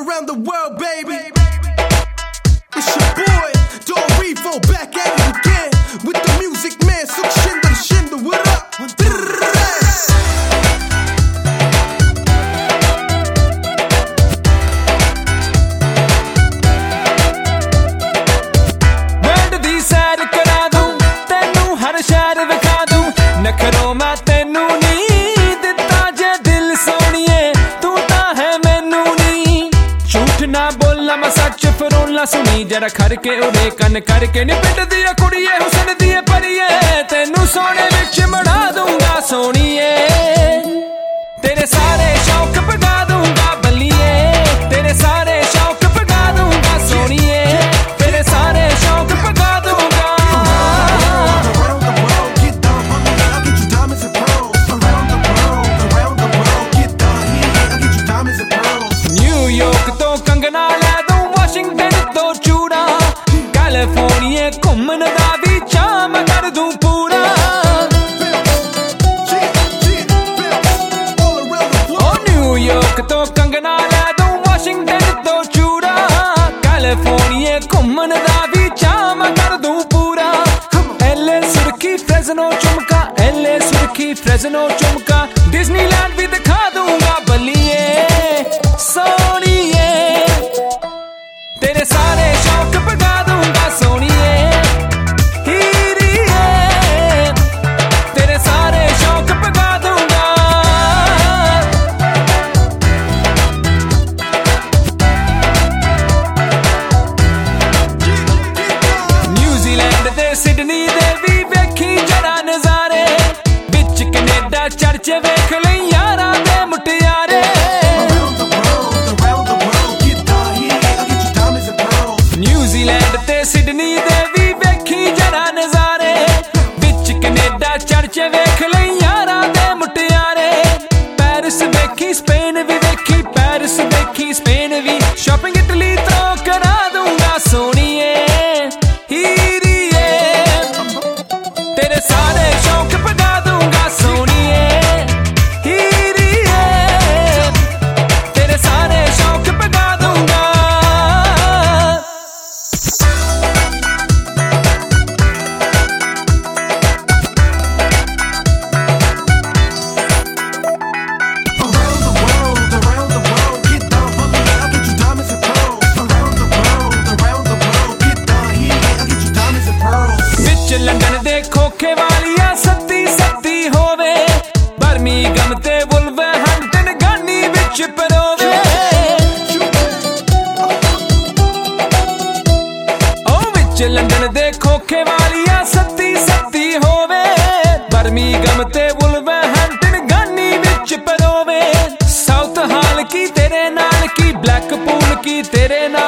around the world, baby. It's your boy, Don Revo, back at it again with the music man, Suk Shinder, Shinder, what up? World ਦੀ ਸੈਰ ਕਰਾ ਦੂੰ, ਤੈਨੂੰ ਹਰ ਸ਼ਹਿਰ ਵਿਖਾ ਦੂੰ, ਨਖਰੋਂ ਮੈਂ ਤੈਨੂੰ ਨਹੀਂ ਦਿੱਤਾ ਜੇ ਦਿਲ ਸੋਹਣੀਏ, ਤੂੰ ਤਾਂ ਹੈ ਮੈਨੂੰ ਨਹੀਂ। ਝੂਠ ਨਾ ਬੋਲਾਂ ਮੈਂ ਸੱਚ ਫਰੋਲਾਂ ਸੁਣੀ ਜਰਾ ਖੜ ਕੇ ਉਰੇ ਕੰਨ ਕਰਕੇ ਨੀ ਪਿੰਡ ਦੀ ਕੁੜੀਏ ਹੁਸਨ ਦੀ ਪਰੀਏ, ਤੈਨੂੰ ਸੋਹਣੇ ਵਿੱਚ ਮੜਾ ਦੂੰਗਾ ਸੋਹਣੀਏ, ਤੇਰੇ ਸਾਰੇ ਸ਼ੌਕ ਪਗਾ ਦੂੰਗਾ ਬੱਲੀਏ, ਤੇਰੇ ਸਾਰੇ ਸ਼ੌਕ ਪਗਾ ਦੂੰਗਾ ਸੋਹਣੀਏ, ਤੇਰੇ ਸਾਰੇ ਸ਼ੌਕ ਪਗਾ ਦੂੰਗਾ। ਨਿਊਯਾਰਕ ਤੋਂ ਕੰਗਣਾ ਲੈ ਦੂੰ, ਵਾਸ਼ਿੰਗਟਨ ਤੋਂ ਚੂੜਾ, ਕੈਲੀਫੋਰਨੀਆ ਘੁੰਮਣ ਦਾ ਵੀ ਚਾਅ ਮੈਂ ਕਰ ਦੂੰ ਪੂਰਾ। ਨਿਊਯਾਰਕ ਤੋਂ ਕੰਗਣਾ ਲੈ ਦੂੰ, ਵਾਸ਼ਿੰਗਟਨ ਤੋਂ ਚੂੜਾ, ਕੈਲੀਫੋਰਨੀਆ ਘੁੰਮਣ ਦਾ ਵੀ ਚਾਅ ਮੈਂ ਕਰ ਦੂੰ ਪੂਰਾ। ਐਲੇ ਸੁਰਖੀ ਫ੍ਰੈਜ਼ਨੋ ਚੁਮਕਾ, ਐਲੇ ਸੁਰਖੀ ਫ੍ਰੈਜ਼ਨੋ ਚੁਮਕਾ, ਡਿਜ਼ਨੀਲੈਂਡ ਵੀ ਦਿਖਾ ਦੂੰਗਾ ਬੱਲੀਏ ਸੋਹਣੀਏ, ਤੇਰੇ ਸਾਰੇ ਸ਼ੌਕ ਪਗਾ ਦੂੰਗਾ ਸੋਹਣੀਏ, ਹੀਰੀਏ, ਤੇਰੇ ਸਾਰੇ ਸ਼ੌਕ ਪਗਾ ਦੂੰਗਾ। ਨਿਊਜ਼ੀਲੈਂਡ ਦੇ ਸਿਡਨੀ ਦੇ ਵੀ ਵੇਖੀ ਜਰਾ ਨਜ਼ਾਰੇ, ਵਿੱਚ ਕੈਨੇਡਾ ਚਰਚੇ ਵੇਖ ਲਈ ਯਾਰਾਂ ਦੇ ਮੁਟਿਆਰੇ। ਨਿਊਜ਼ੀਲੈਂਡ ਤੇ ਸਿਡਨੀ ਦੇ ਵੀ ਵੇਖੀ ਜਰਾ ਨਜ਼ਾਰੇ, ਵਿੱਚ ਕੈਨੇਡਾ ਚਰਚੇ ਵੇਖ ਲਈ ਯਾਰਾਂ ਦੇ ਮੁਟਿਆਰੇ। ਪੈਰਿਸ ਵੇਖੀ ਸਪੇਨ ਵੀ ਵੇਖੀ, ਪੈਰਿਸ ਵੇਖੀ ਸਪੇਨ ਵੀ, ਸ਼ਾਪਿੰਗ ਇਟਲੀ ਤੋਂ ਕਰਾ ਦੂੰਗਾ ਸੋਹਣੀਏ, ਹੀਰੀਏ, ਤੇਰੇ ਸਾਰੇ ਸ਼ੌਕ ਪਗਾ ਦੂੰਗਾ ਸੋਹਣੀਏ, ਹੀਰੀਏ, ਤੇਰੇ ਸਾਰੇ ਸ਼ੌਕ ਪਗਾ ਦੂੰਗਾ। ਲੰਡਨ ਦੇ ਖੋਖੇ ਵਾਲੀਆਂ ਸੱਤੀ ਸੱਤੀ ਹੋਵੇ, ਬਰਮਿੰਘਮ ਤੇ ਵੁਲਵਰਹੈਂਪਟਨ ਗਾਨੀ ਵਿੱਚ ਪਰੋਵੇ। ਉਹ ਵਿੱਚ ਲੰਡਨ ਦੇ ਖੋਖੇ ਵਾਲੀਆਂ ਸੱਤੀ ਸੱਤੀ ਹੋਵੇ, ਬਰਮਿੰਘਮ ਤੇ ਵੁਲਵਰਹੈਂਪਟਨ ਗਾਨੀ ਵਿੱਚ ਪਰੋਵੇ। ਸਾਊਥ ਹਾਲ ਕੀ ਤੇਰੇ ਨਾਲ ਕੀ, ਬਲੈਕਪੂਲ ਕੀ ਤੇਰੇ ਨਾਲ